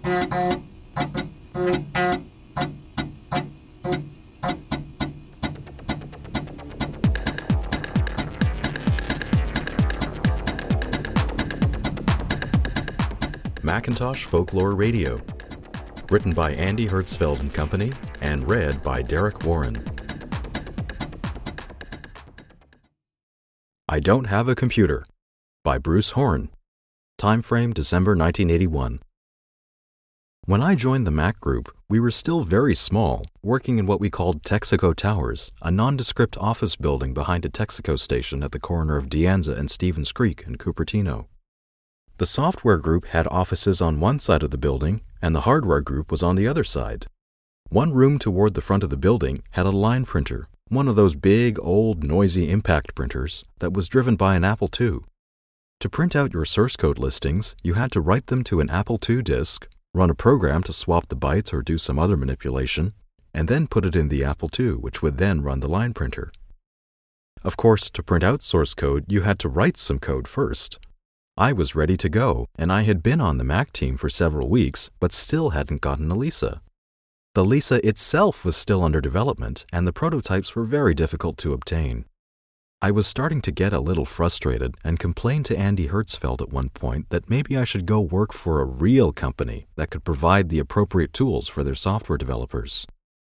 Macintosh Folklore Radio, written by Andy Hertzfeld and Company, and read by Derek Warren. I Don't Have a Computer, by Bruce Horn. Time frame December 1981. When I joined the Mac group, we were still very small, working in what we called Texaco Towers, a nondescript office building behind a Texaco station at the corner of De Anza and Stevens Creek in Cupertino. The software group had offices on one side of the building, and the hardware group was on the other side. One room toward the front of the building had a line printer, one of those big, old, noisy impact printers that was driven by an Apple II. To print out your source code listings, you had to write them to an Apple II disk, run a program to swap the bytes or do some other manipulation, and then put it in the Apple II, which would then run the line printer. Of course, to print out source code, you had to write some code first. I was ready to go, and I had been on the Mac team for several weeks, but still hadn't gotten a Lisa. The Lisa itself was still under development, and the prototypes were very difficult to obtain. I was starting to get a little frustrated and complained to Andy Hertzfeld at one point that maybe I should go work for a real company that could provide the appropriate tools for their software developers.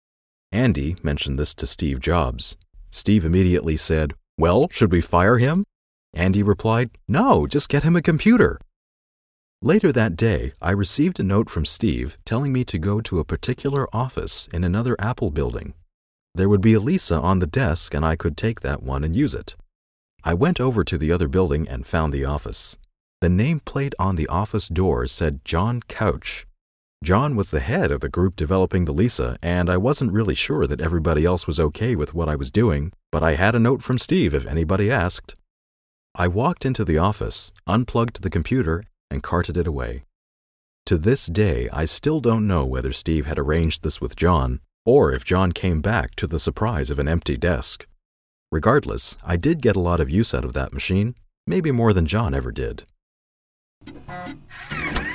Andy mentioned this to Steve Jobs. Steve immediately said, "Well, should we fire him?" Andy replied, "No, just get him a computer." Later that day, I received a note from Steve telling me to go to a particular office in another Apple building. There would be a Lisa on the desk and I could take that one and use it. I went over to the other building and found the office. The nameplate on the office door said John Couch. John was the head of the group developing the Lisa, and I wasn't really sure that everybody else was okay with what I was doing, but I had a note from Steve if anybody asked. I walked into the office, unplugged the computer, and carted it away. To this day, I still don't know whether Steve had arranged this with John, or if John came back to the surprise of an empty desk. Regardless, I did get a lot of use out of that machine, maybe more than John ever did.